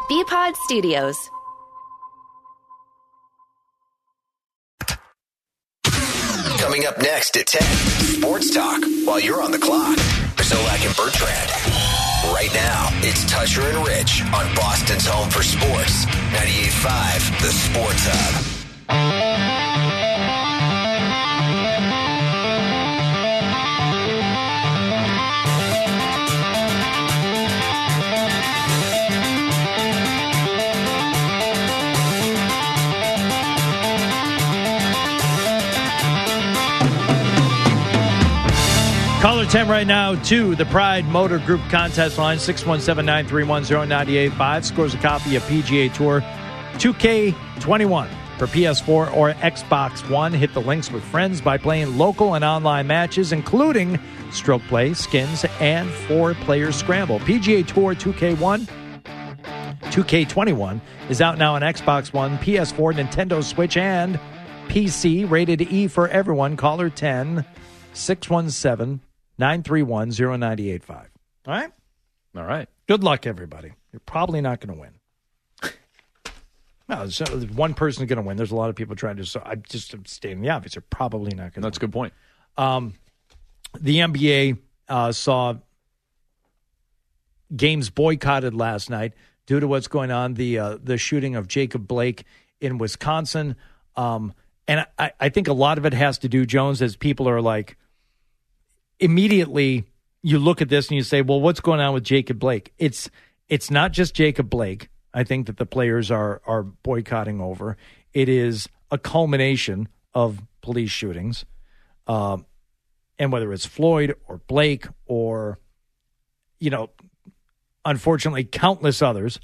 BPod Studios. Coming up next at 10, Sports Talk while you're on the clock. Zolak and Bertrand. Right now, it's Tusher and Rich on Boston's home for sports. 98.5, The Sports Hub. Caller 10 right now to the Pride Motor Group contest line, 617-931-0985. Scores a copy of PGA Tour 2K21 for PS4 or Xbox One. Hit the links with friends by playing local and online matches, including stroke play, skins, and 4-player scramble. PGA Tour 2K21 is out now on Xbox One, PS4, Nintendo Switch, and PC. Rated E for everyone. Caller 10, 617-931-0985. All right? All right. Good luck, everybody. You're probably not going to win. No, one person is going to win. There's a lot of people trying to. So I'm just stating the obvious. You're probably not going to win. That's a good point. The NBA saw games boycotted last night due to what's going on, the shooting of Jacob Blake in Wisconsin. And I think a lot of it has to do, Jones, as people are like, immediately you look at this and you say, well, what's going on with Jacob Blake? It's not just Jacob Blake, I think, that the players are boycotting over. It is a culmination of police shootings. And whether it's Floyd or Blake or, unfortunately, countless others,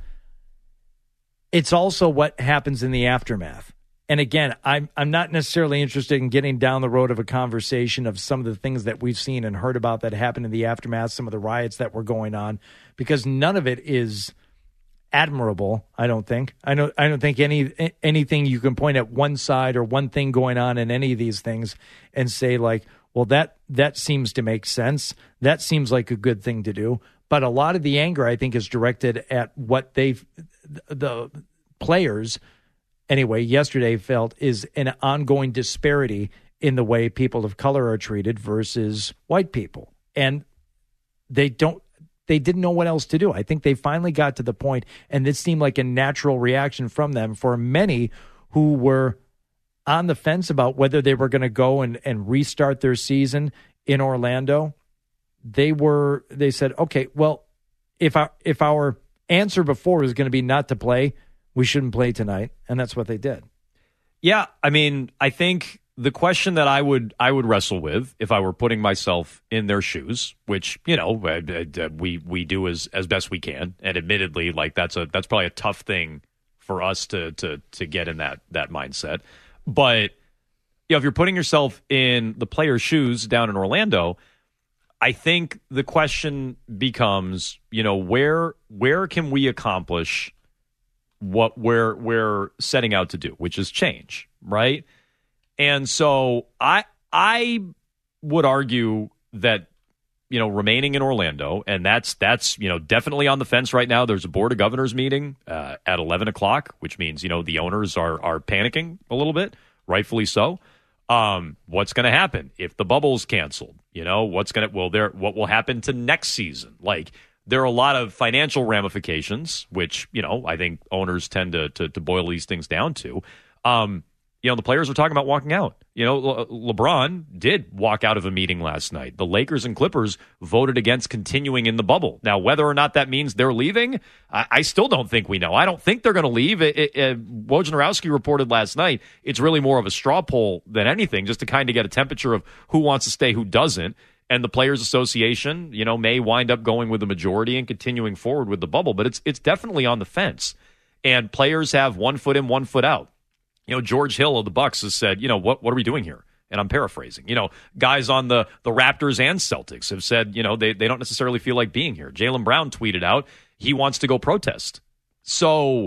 it's also what happens in the aftermath. And again, I'm not necessarily interested in getting down the road of a conversation of some of the things that we've seen and heard about that happened in the aftermath, some of the riots that were going on, because none of it is admirable, I don't think. I don't think anything you can point at one side or one thing going on in any of these things and say like, well, that seems to make sense. That seems like a good thing to do. But a lot of the anger, I think, is directed at what the players, anyway, yesterday felt is an ongoing disparity in the way people of color are treated versus white people. And they didn't know what else to do. I think they finally got to the point, and this seemed like a natural reaction from them. For many who were on the fence about whether they were going to go and restart their season in Orlando, they said, okay, well, if our answer before was going to be not to play, we shouldn't play tonight, and that's what they did. Yeah, I mean, I think the question that I would wrestle with if I were putting myself in their shoes, which we do as best we can, and admittedly, like that's probably a tough thing for us to get in that mindset. But if you're putting yourself in the player's shoes down in Orlando, I think the question becomes, where can we accomplish what we're setting out to do, which is change, right? And so I would argue that, remaining in Orlando, and that's definitely on the fence right now. There's a Board of Governors meeting at 11 o'clock, which means, the owners are panicking a little bit, rightfully so. What's going to happen if the bubble's canceled? What will happen to next season? Like, there are a lot of financial ramifications, which, I think owners tend to boil these things down to. The players are talking about walking out. LeBron did walk out of a meeting last night. The Lakers and Clippers voted against continuing in the bubble. Now, whether or not that means they're leaving, I still don't think we know. I don't think they're going to leave. Wojnarowski reported last night it's really more of a straw poll than anything, just to kind of get a temperature of who wants to stay, who doesn't. And the Players Association, may wind up going with the majority and continuing forward with the bubble. But it's definitely on the fence. And players have one foot in, one foot out. George Hill of the Bucks has said, what are we doing here? And I'm paraphrasing. Guys on the Raptors and Celtics have said, they don't necessarily feel like being here. Jaylen Brown tweeted out he wants to go protest. So,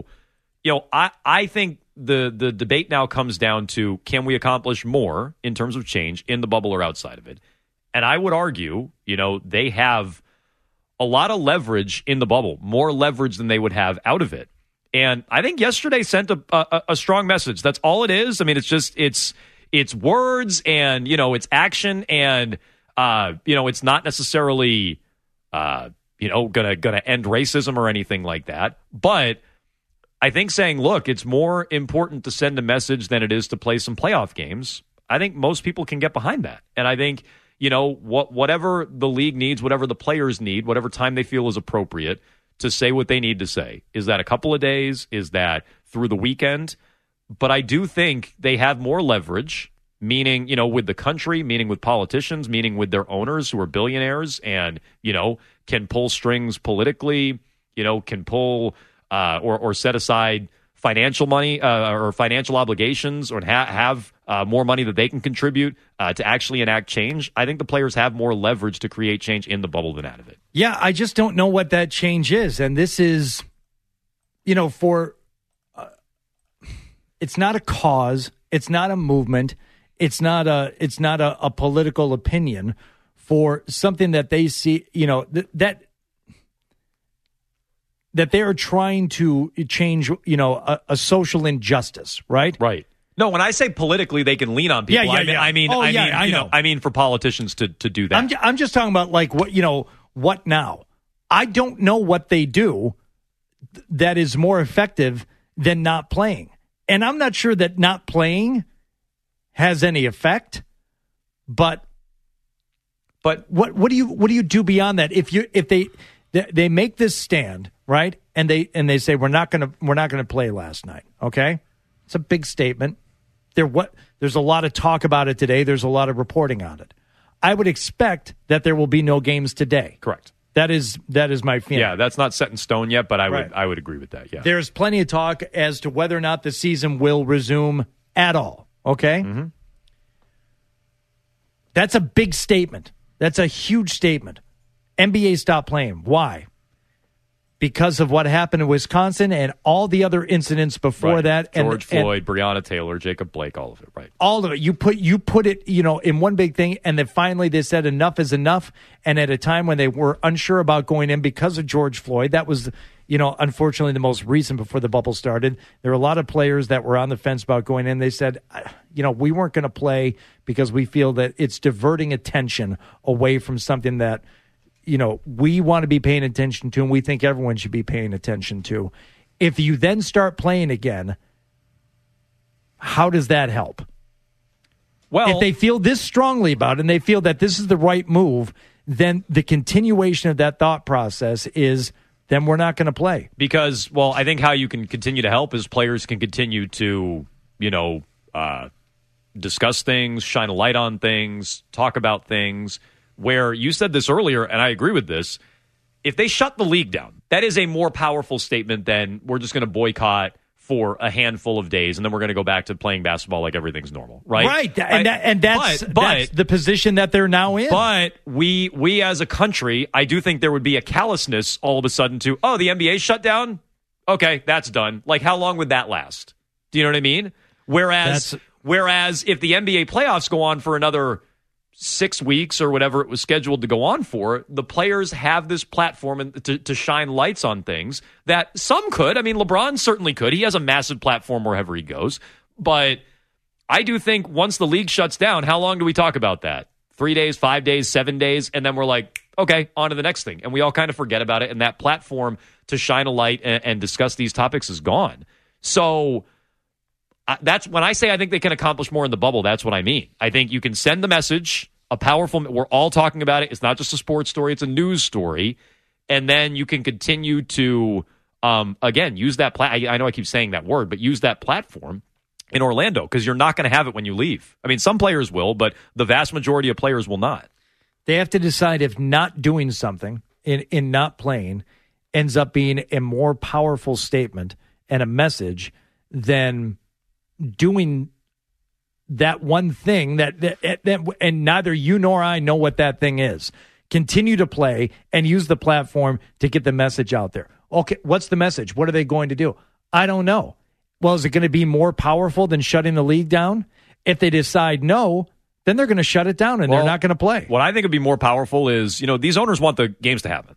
I think the debate now comes down to, can we accomplish more in terms of change in the bubble or outside of it? And I would argue, they have a lot of leverage in the bubble, more leverage than they would have out of it. And I think yesterday sent a strong message. That's all it is. I mean, it's just it's words and, it's action and, it's not necessarily, gonna end racism or anything like that. But I think saying, look, it's more important to send a message than it is to play some playoff games. I think most people can get behind that. And I think, whatever the league needs, whatever the players need, whatever time they feel is appropriate to say what they need to say. Is that a couple of days? Is that through the weekend? But I do think they have more leverage, meaning, with the country, meaning with politicians, meaning with their owners who are billionaires and, can pull strings politically, can pull or set aside financial money or financial obligations or have more money that they can contribute to actually enact change. I think the players have more leverage to create change in the bubble than out of it. Yeah, I just don't know what that change is. And this is, it's not a cause. It's not a movement. It's not a political opinion for something that they see, that they are trying to change, a social injustice, right? Right. No, when I say politically, they can lean on people. I mean for politicians to do that. I'm just talking about what now? I don't know what they do that is more effective than not playing, and I'm not sure that not playing has any effect. But what do you do beyond that? If they make this stand, right, and they say we're not gonna play last night, okay? It's a big statement. There's a lot of talk about it today. There's a lot of reporting on it. I would expect that there will be no games today. Correct. That is my feeling. Yeah, that's not set in stone yet, but I would agree with that. Yeah. There's plenty of talk as to whether or not the season will resume at all. Okay? Mm-hmm. That's a big statement. That's a huge statement. NBA stopped playing. Why? Because of what happened in Wisconsin and all the other incidents before that. George Floyd, Breonna Taylor, Jacob Blake, all of it, right? All of it. You put it, in one big thing, and then finally they said enough is enough. And at a time when they were unsure about going in because of George Floyd, that was, unfortunately the most recent before the bubble started. There were a lot of players that were on the fence about going in. They said, we weren't going to play because we feel that it's diverting attention away from something that, we want to be paying attention to and we think everyone should be paying attention to. If you then start playing again, how does that help? Well, if they feel this strongly about it and they feel that this is the right move, then the continuation of that thought process is then we're not going to play. Because, I think how you can continue to help is players can continue to, discuss things, shine a light on things, talk about things. Where you said this earlier, and I agree with this, if they shut the league down, that is a more powerful statement than we're just going to boycott for a handful of days and then we're going to go back to playing basketball like everything's normal, right? Right, that's the position that they're now in. But we as a country, I do think there would be a callousness all of a sudden to, the NBA shut down? Okay, that's done. Like, how long would that last? Do you know what I mean? Whereas if the NBA playoffs go on for another 6 weeks or whatever it was scheduled to go on for, the players have this platform to shine lights on things that some could. I mean, LeBron certainly could. He has a massive platform wherever he goes. But I do think once the league shuts down, how long do we talk about that? 3 days, 5 days, 7 days? And then we're like, okay, on to the next thing. And we all kind of forget about it. And that platform to shine a light and discuss these topics is gone. So that's when I say I think they can accomplish more in the bubble. That's what I mean. I think you can send the message, a powerful, we're all talking about it. It's not just a sports story. It's a news story. And then you can continue to, again, use that. I know I keep saying that word, but use that platform in Orlando because you're not going to have it when you leave. I mean, some players will, but the vast majority of players will not. They have to decide if not doing something in not playing ends up being a more powerful statement and a message than doing that one thing that and neither you nor I know what that thing is. Continue to play and use the platform to get the message out there. Okay, what's the message? What are they going to do? I don't know. Well, is it going to be more powerful than shutting the league down? If they decide no, then they're going to shut it down and they're not going to play. What I think would be more powerful is, these owners want the games to happen.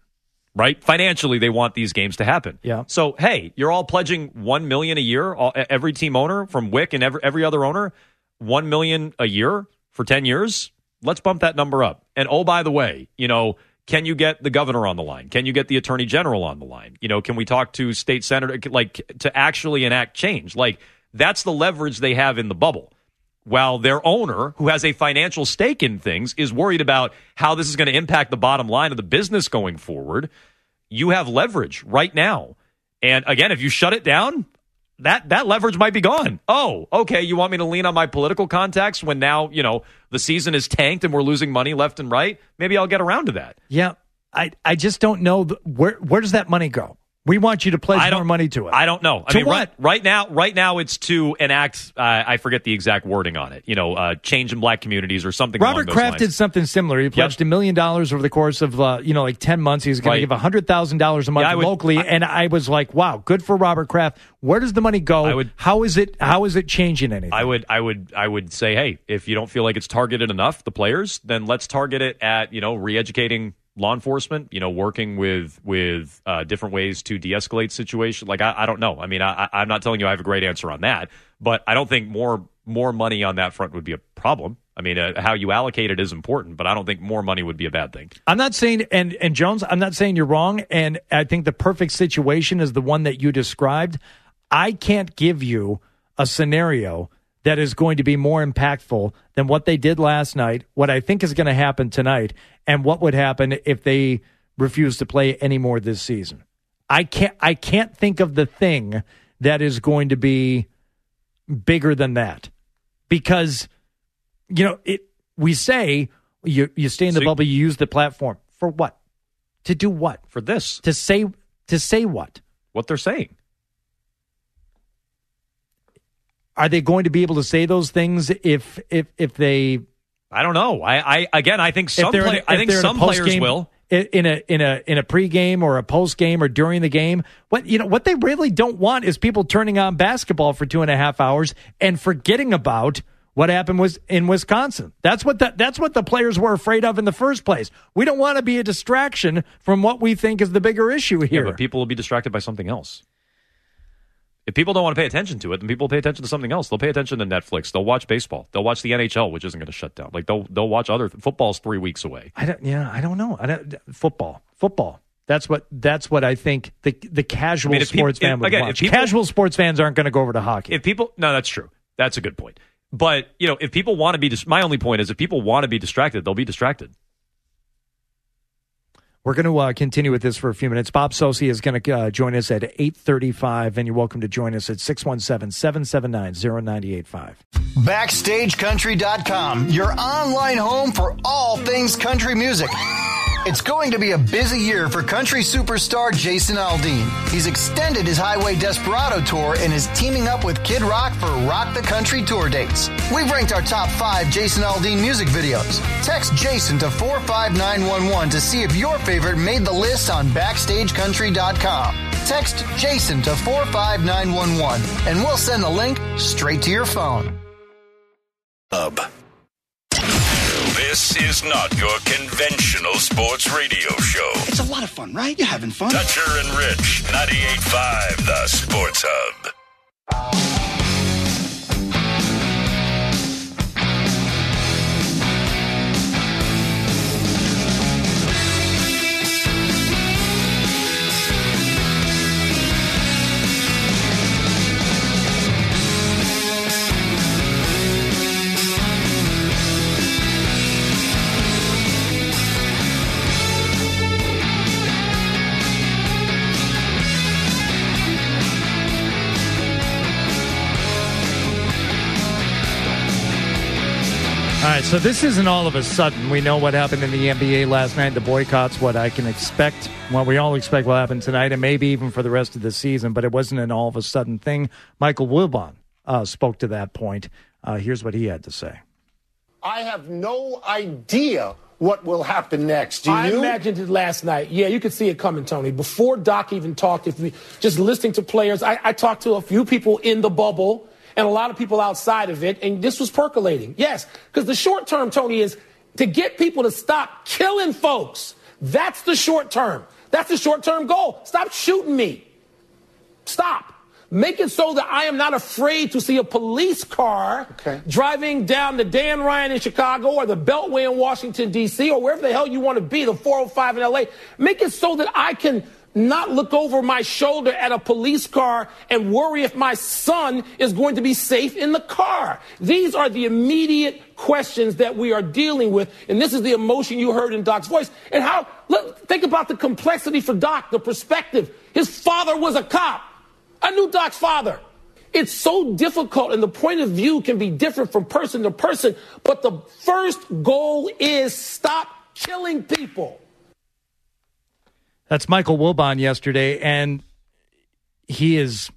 right? Financially, they want these games to happen. Yeah. So, hey, you're all pledging $1 million a year, every team owner from Wick and every other owner, $1 million a year for 10 years. Let's bump that number up. And oh, by the way, can you get the governor on the line? Can you get the attorney general on the line? Can we talk to state senator, to actually enact change? That's the leverage they have in the bubble. While their owner, who has a financial stake in things, is worried about how this is going to impact the bottom line of the business going forward, you have leverage right now. And again, if you shut it down, that leverage might be gone. Oh, okay, you want me to lean on my political contacts when now, the season is tanked and we're losing money left and right? Maybe I'll get around to that. Yeah, I just don't know. Where does that money go? We want you to pledge more money to it. I don't know. What? Right now it's to enact, I forget the exact wording on it, change in black communities or something along those lines. Robert Kraft did something similar. He pledged $1 million over the course of, 10 months. He's going to give $100,000 a month locally. And I was like, wow, good for Robert Kraft. Where does the money go? How is it changing anything? I would say, hey, if you don't feel like it's targeted enough, the players, then let's target it at, re-educating law enforcement, working with different ways to de-escalate situations. I don't know. I'm not telling you I have a great answer on that, but I don't think more money on that front would be a problem. How you allocate it is important, but I don't think more money would be a bad thing. I'm not saying, and Jones, I'm not saying you're wrong, and I think the perfect situation is the one that you described. I can't give you a scenario that is going to be more impactful than what they did last night, what I think is going to happen tonight, and what would happen if they refuse to play any more this season. I can't think of the thing that is going to be bigger than that. Because, we say you stay in the bubble, you use the platform. For what? To do what? For this. To say what? What they're saying. Are they going to be able to say those things if they? I don't know. I think some players will in a pregame or a postgame or during the game. What they really don't want is people turning on basketball for 2.5 hours and forgetting about what happened was in Wisconsin. That's what the players were afraid of in the first place. We don't want to be a distraction from what we think is the bigger issue here. Yeah, but people will be distracted by something else. If people don't want to pay attention to it, then people will pay attention to something else. They'll pay attention to Netflix. They'll watch baseball. They'll watch the NHL, which isn't going to shut down. They'll watch other football's 3 weeks away. I don't know. Football. That's what I think the casual sports fan would watch. Casual sports fans aren't going to go over to hockey. No, that's true. That's a good point. But if people want to be, my only point is if people want to be distracted, they'll be distracted. We're going to continue with this for a few minutes. Bob Socci is going to join us at 8:35, and you're welcome to join us at 617-779-0985. BackstageCountry.com, your online home for all things country music. It's going to be a busy year for country superstar Jason Aldean. He's extended his Highway Desperado tour and is teaming up with Kid Rock for Rock the Country tour dates. We've ranked our top 5 Jason Aldean music videos. Text Jason to 45911 to see if your favorite made the list on BackstageCountry.com. Text Jason to 45911 and we'll send the link straight to your phone. This is not your conventional sports radio show. It's a lot of fun, right? You're having fun. Dutcher and Rich, 98.5, the Sports Hub. All right, so this isn't all of a sudden. We know what happened in the NBA last night. The boycott's what I can expect, what we all expect will happen tonight, and maybe even for the rest of the season, but it wasn't an all-of-a-sudden thing. Michael Wilbon spoke to that point. Here's what he had to say. I have no idea what will happen next. Do you? I imagined it last night. Yeah, you could see it coming, Tony. Before Doc even talked, if we just listening to players, I talked to a few people in the bubble and a lot of people outside of it, and this was percolating. Yes, because the short term, Tony, is to get people to stop killing folks. That's the short term. That's the short-term goal. Stop shooting me. Stop. Make it so that I am not afraid to see a police car driving down the Dan Ryan in Chicago or the Beltway in Washington, D.C., or wherever the hell you want to be, the 405 in L.A. Make it so that I can not look over my shoulder at a police car and worry if my son is going to be safe in the car. These are the immediate questions that we are dealing with, and this is the emotion you heard in Doc's voice. And think about the complexity for Doc, the perspective. His father was a cop. I knew Doc's father. It's so difficult, and the point of view can be different from person to person, but the first goal is stop killing people. That's Michael Wilbon yesterday, and he is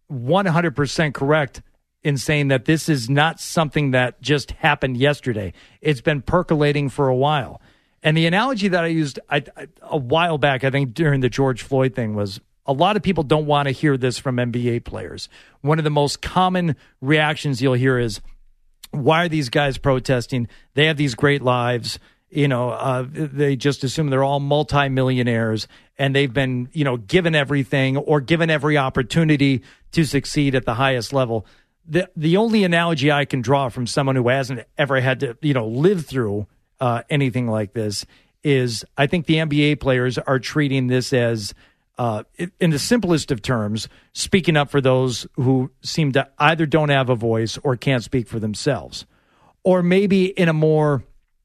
100% correct in saying that this is not something that just happened yesterday. It's been percolating for a while. And the analogy that I used a while back, I think during the George Floyd thing, was a lot of people don't want to hear this from NBA players. One of the most common reactions you'll hear is, why are these guys protesting? They have these great lives. They just assume they're all multimillionaires and they've been, given everything or given every opportunity to succeed at the highest level. The only analogy I can draw from someone who hasn't ever had to, live through anything like this is, I think the NBA players are treating this as, in the simplest of terms, speaking up for those who seem to either don't have a voice or can't speak for themselves. Or maybe in a more,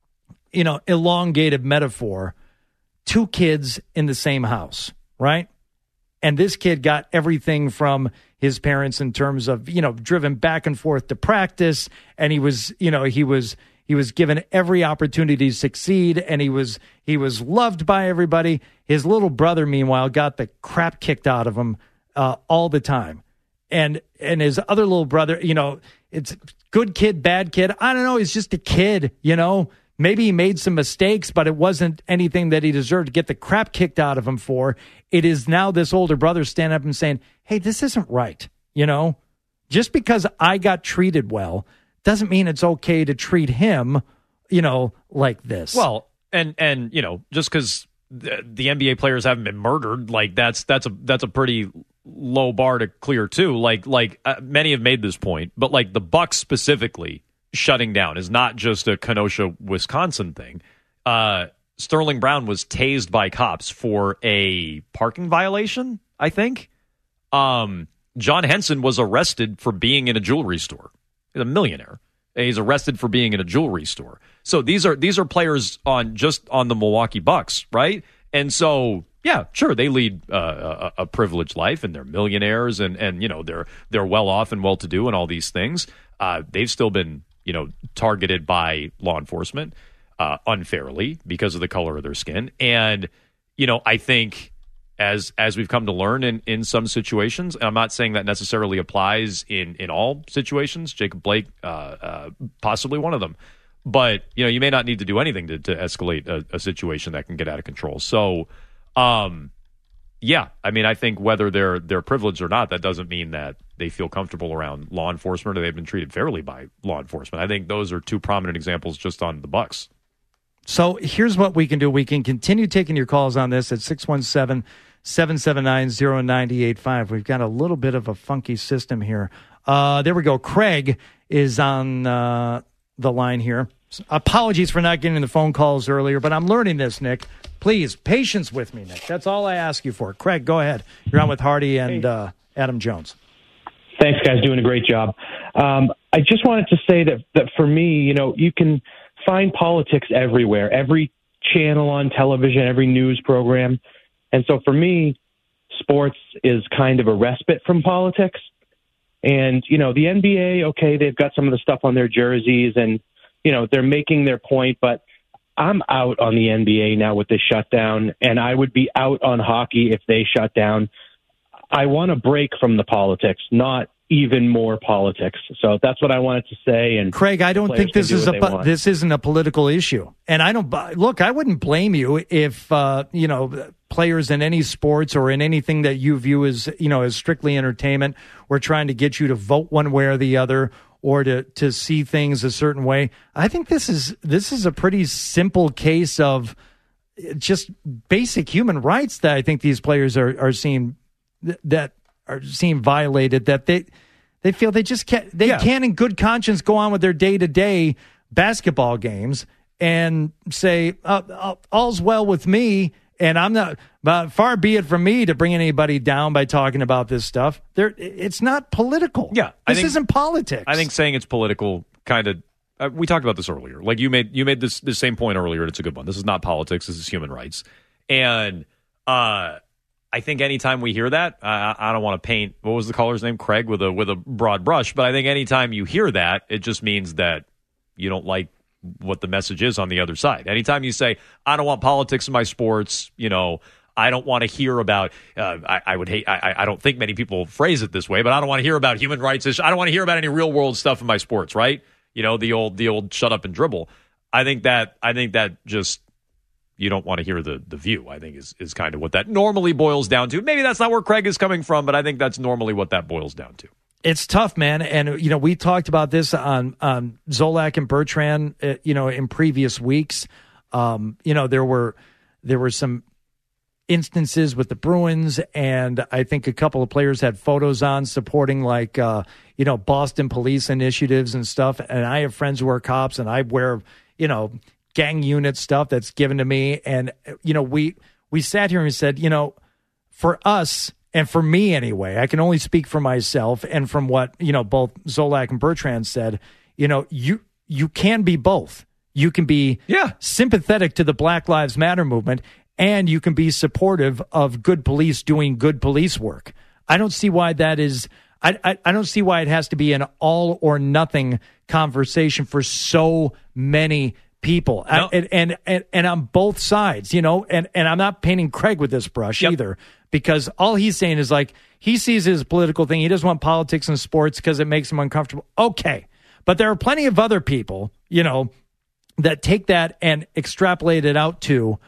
elongated metaphor, two kids in the same house, right? And this kid got everything from his parents in terms of, driven back and forth to practice. And he was given every opportunity to succeed, and he was loved by everybody. His little brother, meanwhile, got the crap kicked out of him all the time. And his other little brother, it's good kid, bad kid. I don't know. He's just a kid, Maybe he made some mistakes, but it wasn't anything that he deserved to get the crap kicked out of him for. It is now this older brother standing up and saying, hey, this isn't right. Just because I got treated well doesn't mean it's okay to treat him, like this. Well, and just because the NBA players haven't been murdered, like that's a pretty low bar to clear too. Like many have made this point, but like the Bucks specifically shutting down is not just a Kenosha, Wisconsin thing. Sterling Brown was tased by cops for a parking violation, I think. John Henson was arrested for being in a jewelry store. He's a millionaire. He's arrested for being in a jewelry store. So these are players on the Milwaukee Bucks, right? And so, yeah, sure, they lead a privileged life, and they're millionaires, and they're well off and well to do, and all these things. They've still been targeted by law enforcement unfairly because of the color of their skin, and I think. As we've come to learn in some situations, and I'm not saying that necessarily applies in all situations, Jacob Blake possibly one of them, but you may not need to do anything to escalate a situation that can get out of control. So, yeah, I mean, I think whether they're privileged or not, that doesn't mean that they feel comfortable around law enforcement or they've been treated fairly by law enforcement. I think those are two prominent examples just on the Bucks. So here's what we can do. We can continue taking your calls on this at 617-779-0985. We've got a little bit of a funky system here. There we go. Craig is on the line here. Apologies for not getting the phone calls earlier, but I'm learning this, Nick. Please, patience with me, Nick. That's all I ask you for. Craig, go ahead. You're on with Hardy and Adam Jones. Thanks, guys. Doing a great job. I just wanted to say that for me, you can find politics everywhere, every channel on television, every news program. And so for me, sports is kind of a respite from politics. And, the NBA, okay, they've got some of the stuff on their jerseys and, they're making their point, but I'm out on the NBA now with this shutdown, and I would be out on hockey if they shut down. I want a break from the politics, not even more politics. So that's what I wanted to say. And Craig, I don't think this isn't a political issue. And I wouldn't blame you if, players in any sports or in anything that you view as, as strictly entertainment, were trying to get you to vote one way or the other, or to see things a certain way. I think this is a pretty simple case of, just basic human rights that I think these players are seeing violated, that they feel they just can't in good conscience go on with their day-to-day basketball games and say, all's well with me, and I'm not, but far be it from me to bring anybody down by talking about this stuff. It's not political. Yeah. This isn't politics. I think saying it's political kind of, we talked about this earlier. Like you made this same point earlier, and it's a good one. This is not politics. This is human rights. And I think anytime we hear that, I don't want to paint, what was the caller's name? Craig, with a broad brush. But I think anytime you hear that, it just means that you don't like what the message is on the other side. Anytime you say, I don't want politics in my sports, I don't want to hear about, I don't think many people phrase it this way, but I don't want to hear about human rights issues. I don't want to hear about any real world stuff in my sports, right? The old shut up and dribble. I think that just, you don't want to hear the view, I think is kind of what that normally boils down to. Maybe that's not where Craig is coming from, but I think that's normally what that boils down to. It's tough, man. And, we talked about this on Zolak and Bertrand, in previous weeks. There were some instances with the Bruins, and I think a couple of players had photos on supporting Boston police initiatives and stuff. And I have friends who are cops, and I wear, gang unit stuff that's given to me. And, we sat here and said, for us, and for me anyway, I can only speak for myself and from what, both Zolak and Bertrand said, you can be both. You can be sympathetic to the Black Lives Matter movement, and you can be supportive of good police doing good police work. I don't see why that is. I don't see why it has to be an all or nothing conversation for so many people. No. And on both sides, and I'm not painting Craig with this brush either, because all he's saying is he sees his political thing. He doesn't want politics in sports because it makes him uncomfortable. Okay. But there are plenty of other people, that take that and extrapolate it out to,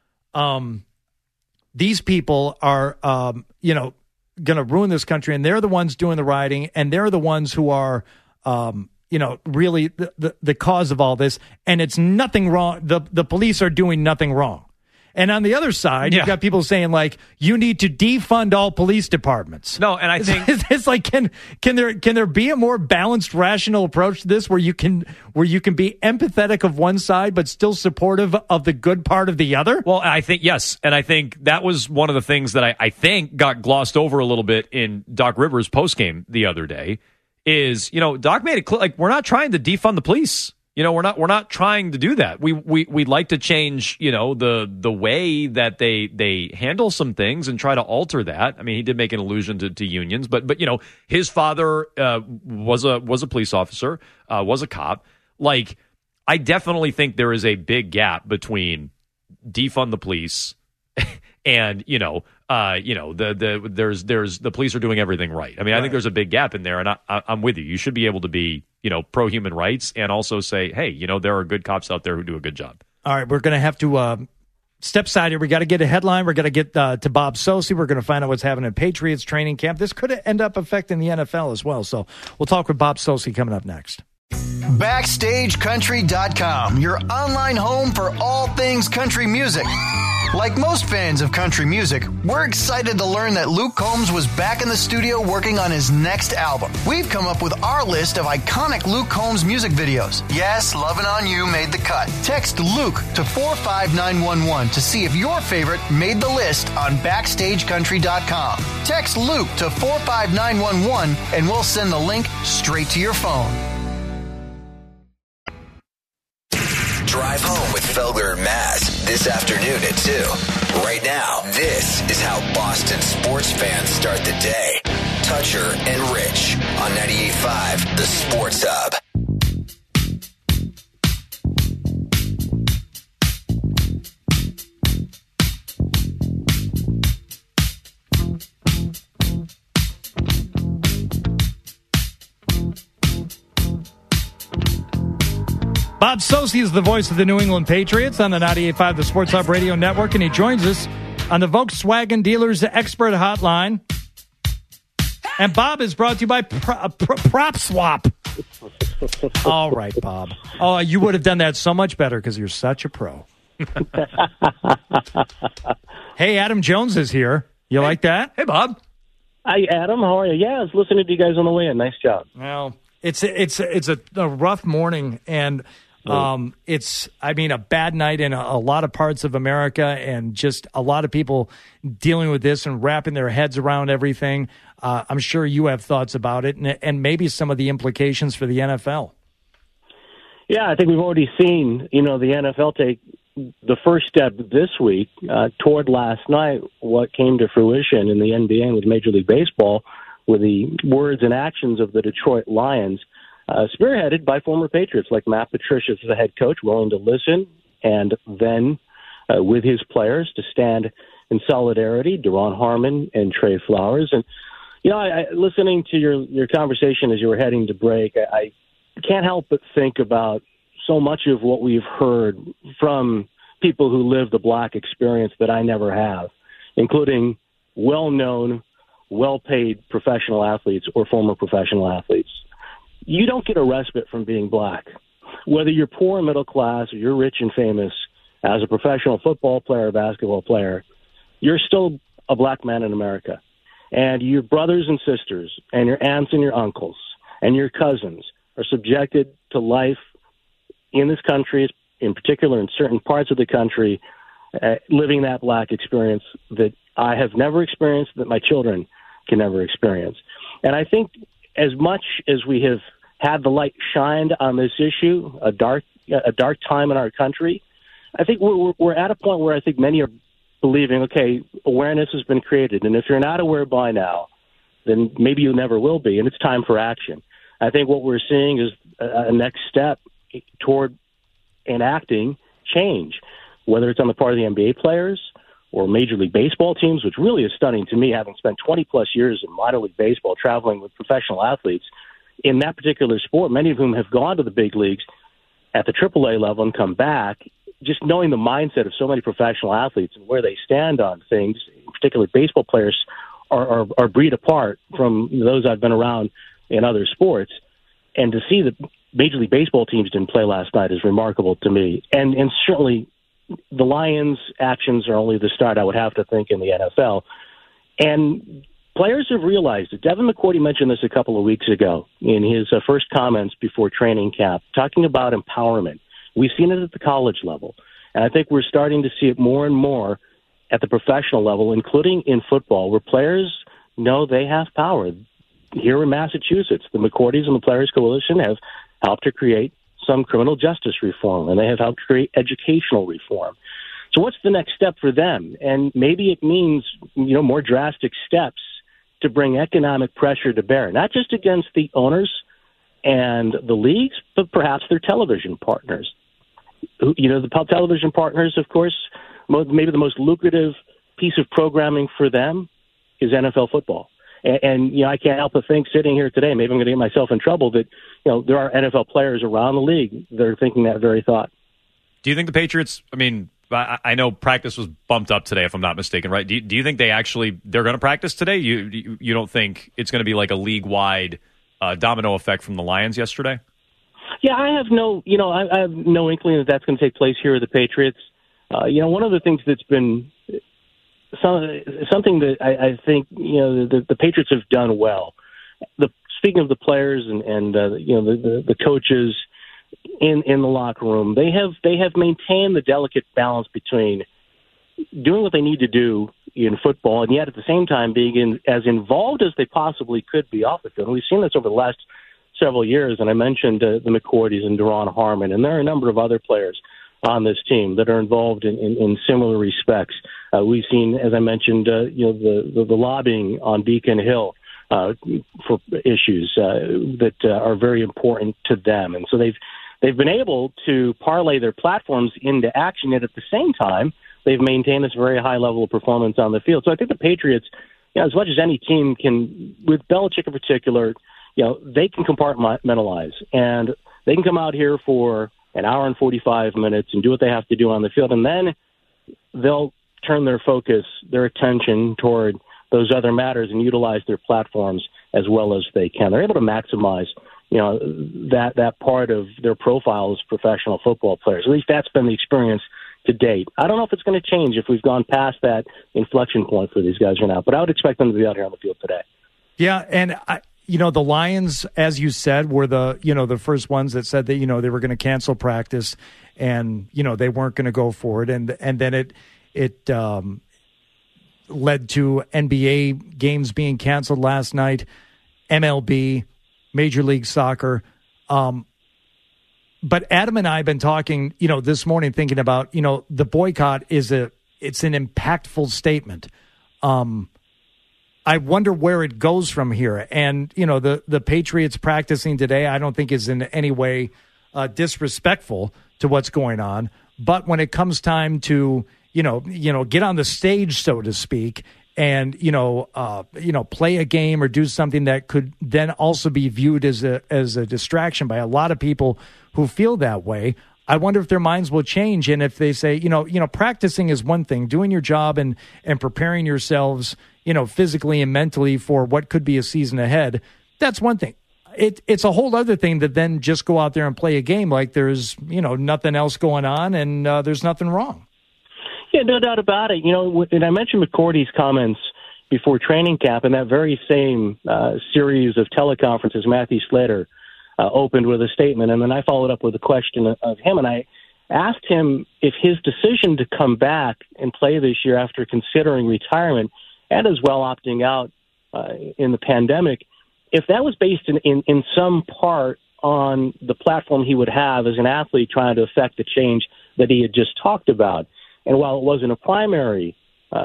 these people are, going to ruin this country, and they're the ones doing the rioting, and they're the ones who are, really the cause of all this, and it's nothing wrong. The police are doing nothing wrong. And on the other side, you've got people saying you need to defund all police departments. No, and I think it's like, can there be a more balanced, rational approach to this where you can be empathetic of one side but still supportive of the good part of the other? Well, I think yes, and I think that was one of the things that I think got glossed over a little bit in Doc Rivers' postgame the other day. Is Doc made it clear we're not trying to defund the police. We're not trying to do that. We'd like to change, the way that they handle some things and try to alter that. I mean, he did make an allusion to unions, but his father was a police officer, was a cop. I definitely think there is a big gap between defund the police and there's the police are doing everything right. I mean, I think there's a big gap in there, and I'm with you. You should be able to be pro human rights and also say, hey, there are good cops out there who do a good job. All right, we're going to have to step aside here. We got to get a headline. We're going to get to Bob Socci. We're going to find out what's happening in Patriots training camp. This could end up affecting the NFL as well. So we'll talk with Bob Socci coming up next. BackstageCountry.com, your online home for all things country music. Like most fans of country music, we're excited to learn that Luke Combs was back in the studio working on his next album. We've come up with our list of iconic Luke Combs music videos. Yes, Lovin' On You made the cut. Text Luke to 45911 to see if your favorite made the list on BackstageCountry.com. Text Luke to 45911 and we'll send the link straight to your phone. Drive home with Felger and Maz this afternoon at 2. Right now, this is how Boston sports fans start the day. Toucher and Rich on 98.5 The Sports Hub. Bob Socci is the voice of the New England Patriots on the 98.5 The Sports Hub Radio Network, and he joins us on the Volkswagen Dealers Expert Hotline. And Bob is brought to you by Prop Swap. All right, Bob. Oh, you would have done that so much better because you're such a pro. Hey, Adam Jones is here. You like that? Hey, Bob. Hi, Adam. How are you? Yeah, I was listening to you guys on the way in. Nice job. Well, it's a rough morning, and it's a bad night in a lot of parts of America, and just a lot of people dealing with this and wrapping their heads around everything. I'm sure you have thoughts about it, and maybe some of the implications for the NFL. Yeah, I think we've already seen, the NFL take the first step this week toward last night, what came to fruition in the NBA and with Major League Baseball with the words and actions of the Detroit Lions, spearheaded by former Patriots like Matt Patricia as the head coach, willing to listen and then with his players to stand in solidarity, Daron Harmon and Trey Flowers. And, listening to your conversation as you were heading to break, I can't help but think about so much of what we've heard from people who live the black experience that I never have, including well-known, well-paid professional athletes or former professional athletes. You don't get a respite from being black. Whether you're poor and middle class or you're rich and famous, as a professional football player or basketball player, you're still a black man in America. And your brothers and sisters and your aunts and your uncles and your cousins are subjected to life in this country, in particular in certain parts of the country, living that black experience that I have never experienced, that my children can never experience. And I think as much as we have had the light shined on this issue, a dark time in our country, I think we're at a point where I think many are believing, okay, awareness has been created, and if you're not aware by now, then maybe you never will be, and it's time for action. I think what we're seeing is a next step toward enacting change, whether it's on the part of the NBA players or Major League Baseball teams, which really is stunning to me, having spent 20-plus years in minor league baseball, traveling with professional athletes in that particular sport, many of whom have gone to the big leagues at the AAA level and come back. Just knowing the mindset of so many professional athletes and where they stand on things, particularly baseball players, are breed apart from those I've been around in other sports. And to see that Major League Baseball teams didn't play last night is remarkable to me. And certainly the Lions' actions are only the start, I would have to think, in the NFL. And players have realized it. Devin McCourty mentioned this a couple of weeks ago in his first comments before training camp, talking about empowerment. We've seen it at the college level, and I think we're starting to see it more and more at the professional level, including in football, where players know they have power. Here in Massachusetts, the McCourtys and the Players Coalition have helped to create some criminal justice reform, and they have helped create educational reform. So what's the next step for them? And maybe it means, more drastic steps to bring economic pressure to bear, not just against the owners and the leagues, but perhaps their television partners. The television partners, of course, maybe the most lucrative piece of programming for them is NFL football. And I can't help but think, sitting here today, maybe I'm going to get myself in trouble, that there are NFL players around the league that are thinking that very thought. Do you think the Patriots, I know practice was bumped up today, if I'm not mistaken, right? Do you think they're going to practice today? You don't think it's going to be like a league-wide domino effect from the Lions yesterday? Yeah, I have no inkling that that's going to take place here with the Patriots. One of the things that's been something that I think the Patriots have done well. Speaking of the players and the coaches in the locker room, they have maintained the delicate balance between doing what they need to do in football, and yet at the same time being as involved as they possibly could be off the field. And we've seen this over the last several years, and I mentioned the McCourtys and Daron Harmon, and there are a number of other players on this team that are involved in similar respects. We've seen, as I mentioned, the lobbying on Beacon Hill for issues that are very important to them, and so they've been able to parlay their platforms into action, and at the same time, they've maintained this very high level of performance on the field. So I think the Patriots, as much as any team can, with Belichick in particular, they can compartmentalize, and they can come out here for an hour and 45 minutes and do what they have to do on the field, and then they'll turn their focus, their attention toward those other matters and utilize their platforms as well as they can. They're able to maximize, that part of their profile as professional football players. At least that's been the experience to date. I don't know if it's going to change if we've gone past that inflection point for these guys right now, but I would expect them to be out here on the field today. Yeah, and the Lions, as you said, were the first ones that said that they were going to cancel practice, and they weren't going to go for it, and then it led to NBA games being canceled last night, MLB, Major League Soccer. But Adam and I have been talking, this morning, thinking about, the boycott it's an impactful statement. I wonder where it goes from here. And, the Patriots practicing today, I don't think is in any way disrespectful to what's going on. But when it comes time to, get on the stage, so to speak, and, play a game or do something that could then also be viewed as a distraction by a lot of people who feel that way, I wonder if their minds will change. And if they say, practicing is one thing, doing your job and preparing yourselves, physically and mentally for what could be a season ahead, that's one thing. It's a whole other thing to then just go out there and play a game like there's, nothing else going on and there's nothing wrong. Yeah, no doubt about it. And I mentioned McCourty's comments before training camp, and that very same series of teleconferences, Matthew Slater opened with a statement, and then I followed up with a question of him, and I asked him if his decision to come back and play this year after considering retirement and as well opting out in the pandemic, if that was based in some part on the platform he would have as an athlete trying to affect the change that he had just talked about. And while it wasn't a primary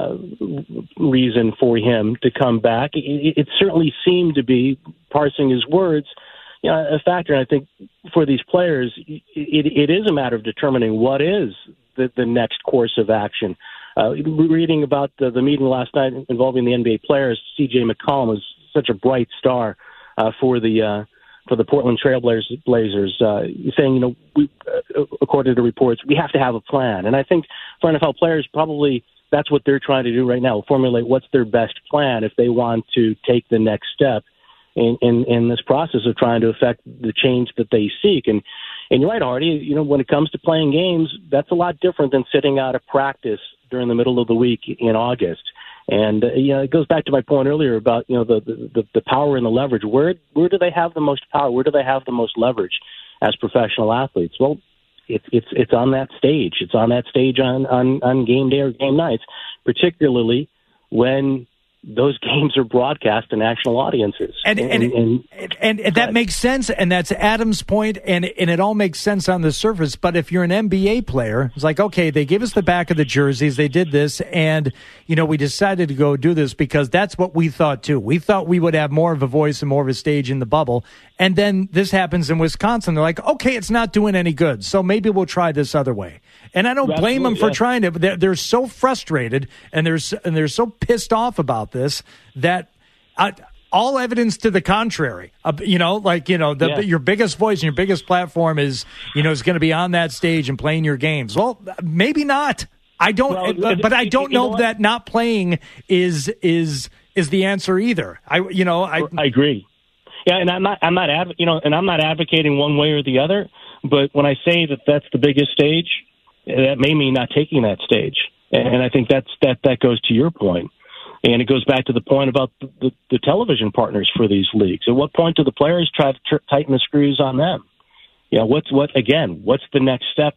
reason for him to come back, it certainly seemed to be, parsing his words, a factor. And I think for these players, it is a matter of determining what is the next course of action. Reading about the meeting last night involving the NBA players, C.J. McCollum was such a bright star for the Portland Trail Blazers, saying, according to reports, we have to have a plan. And I think for NFL players, probably that's what they're trying to do right now, formulate what's their best plan if they want to take the next step in this process of trying to affect the change that they seek. And you're right, Hardy, when it comes to playing games, that's a lot different than sitting out of practice during the middle of the week in August. And, it goes back to my point earlier about, the power and the leverage. Where do they have the most power? Where do they have the most leverage as professional athletes? Well, it's on that stage. It's on that stage on game day or game nights, particularly when those games are broadcast to national audiences. And that makes sense, and that's Adam's point, and it all makes sense on the surface. But if you're an NBA player, it's like, okay, they gave us the back of the jerseys, they did this, and, we decided to go do this because that's what we thought, too. We thought we would have more of a voice and more of a stage in the bubble. And then this happens in Wisconsin. They're like, okay, it's not doing any good, so maybe we'll try this other way. And I don't blame them for trying to. They're so frustrated and they're so pissed off about this that all evidence to the contrary. Your biggest voice and your biggest platform is going to be on that stage and playing your games. Well, maybe not. I don't. But I don't know that not playing is the answer either. I agree. Yeah, and I'm not advocating one way or the other. But when I say that that's the biggest stage, that may mean not taking that stage. And I think that goes to your point. And it goes back to the point about the television partners for these leagues. At what point do the players try to tighten the screws on them? What's the next step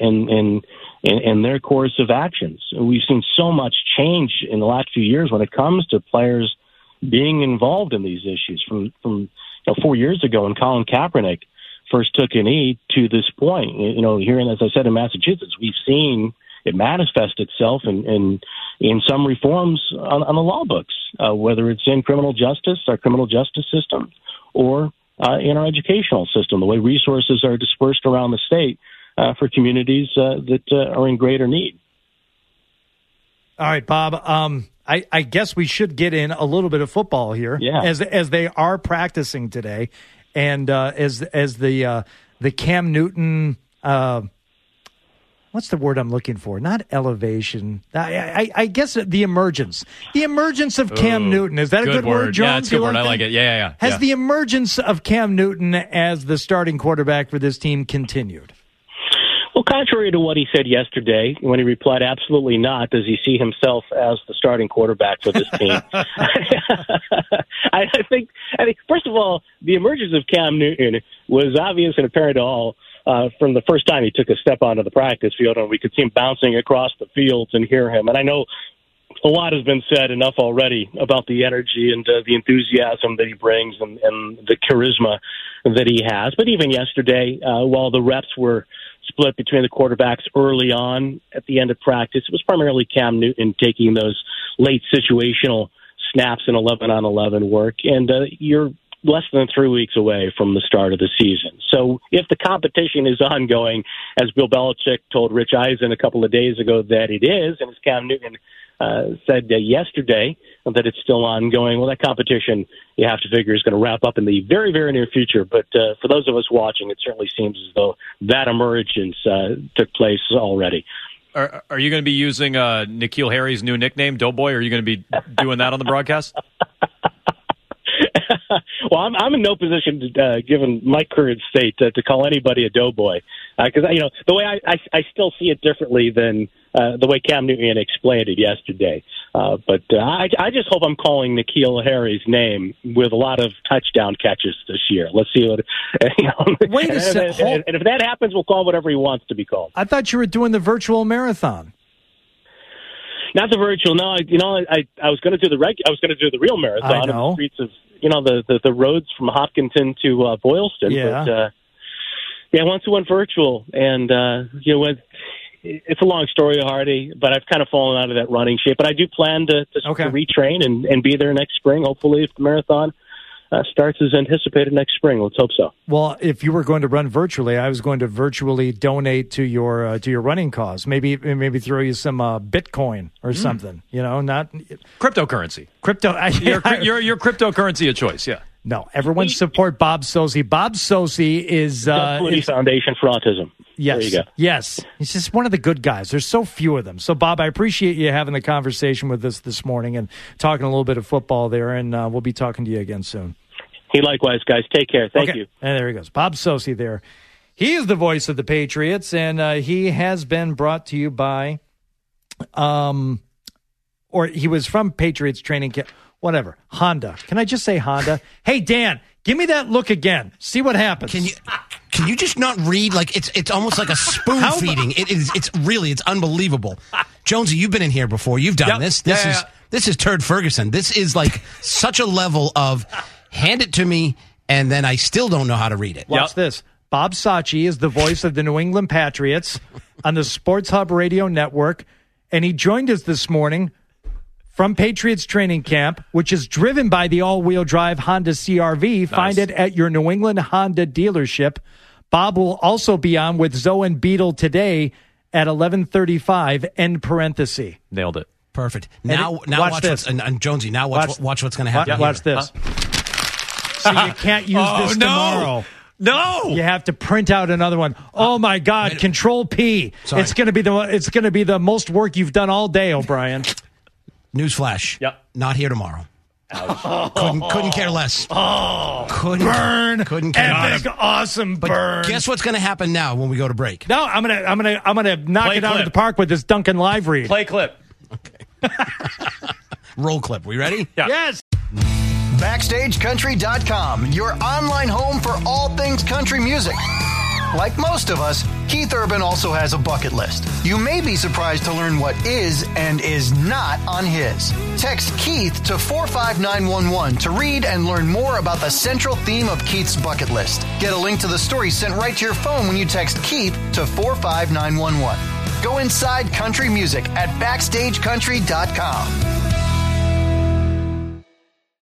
in their course of actions? We've seen so much change in the last few years when it comes to players being involved in these issues. From 4 years ago when Colin Kaepernick first took a knee to this point, here, as I said, in Massachusetts, we've seen it manifest itself in some reforms on the law books, whether it's in our criminal justice system, or in our educational system, the way resources are dispersed around the state for communities that are in greater need. All right, Bob. I guess we should get in a little bit of football here, as they are practicing today, and as the Cam Newton. What's the word I'm looking for? Not elevation. I guess the emergence. The emergence of Cam Newton. Is that a good word, Jones? Yeah, it's a good word. I like it. Yeah. Has the emergence of Cam Newton as the starting quarterback for this team continued? Well, contrary to what he said yesterday when he replied, absolutely not, does he see himself as the starting quarterback for this team. I think, first of all, the emergence of Cam Newton was obvious and apparent to all from the first time he took a step onto the practice field, and we could see him bouncing across the fields and hear him. And I know a lot has been said enough already about the energy and the enthusiasm that he brings and the charisma that he has. But even yesterday, while the reps were split between the quarterbacks early on at the end of practice, it was primarily Cam Newton taking those late situational snaps in 11-on-11 work. And you're less than 3 weeks away from the start of the season. So if the competition is ongoing, as Bill Belichick told Rich Eisen a couple of days ago that it is, and as Cam Newton said yesterday that it's still ongoing, well, that competition, you have to figure, is going to wrap up in the very, very near future. But for those of us watching, it certainly seems as though that emergence took place already. Are you going to be using N'Keal Harry's new nickname, Doughboy? Or are you going to be doing that on the broadcast? Well, I'm in no position, given my current state, to call anybody a doughboy, because the way I still see it differently than the way Cam Newton explained it yesterday. But I just hope I'm calling N'Keal Harry's name with a lot of touchdown catches this year. Let's see what. Wait a second. And if that happens, we'll call him whatever he wants to be called. I thought you were doing the virtual marathon. Not the virtual. No, I was going to do I was going to do the real marathon in the streets of the roads from Hopkinton to Boylston. Yeah. But once we went virtual, and it's a long story, Hardy, but I've kind of fallen out of that running shape. But I do plan to retrain and be there next spring. Hopefully, if the marathon starts as anticipated next spring. Let's hope so. Well, if you were going to run virtually, I was going to virtually donate to your running cause. Maybe throw you some Bitcoin or something. Not cryptocurrency. Your cryptocurrency of choice. Yeah. No, everyone support Bob Socci. Bob Socci is Flutie Foundation for Autism. Yes, there you go. Yes, he's just one of the good guys. There's so few of them. So, Bob, I appreciate you having the conversation with us this morning and talking a little bit of football there, and we'll be talking to you again soon. Hey, likewise, guys. Take care. Thank you. And there he goes. Bob Socci there. He is the voice of the Patriots, and he has been brought to you by, or he was from Patriots training camp, whatever, Honda. Can I just say Honda? Hey, Dan, give me that look again. See what happens. Can you just not read? Like it's almost like a spoon feeding. It's unbelievable. Jonesy, you've been in here before. You've done this. This is Turd Ferguson. This is like such a level of hand it to me, and then I still don't know how to read it. Watch this. Bob Socci is the voice of the New England Patriots on the Sports Hub Radio Network, and he joined us this morning from Patriots training camp, which is driven by the all-wheel drive Honda CR-V. Nice. Find it at your New England Honda dealership. Bob will also be on with Zoe and Beetle today at 11:35. End parenthesis. Nailed it. Perfect. Now watch this. And Jonesy, now watch what's going to happen. Watch this. So you can't use this tomorrow. No, you have to print out another one. Oh my God! Control P. Sorry. It's going to be the most work you've done all day, O'Brien. Newsflash. Yep. Not here tomorrow. Couldn't care less. Couldn't care less. Awesome burn. Guess what's going to happen now when we go to break? No, I'm gonna knock it out of the park with this Duncan live read. Play clip. Okay. Roll clip. We ready? Yeah. Yes. BackstageCountry.com, your online home for all things country music. Like most of us, Keith Urban also has a bucket list. You may be surprised to learn what is and is not on his. Text Keith to 45911 to read and learn more about the central theme of Keith's bucket list. Get a link to the story sent right to your phone when you text Keith to 45911. Go inside country music at BackstageCountry.com.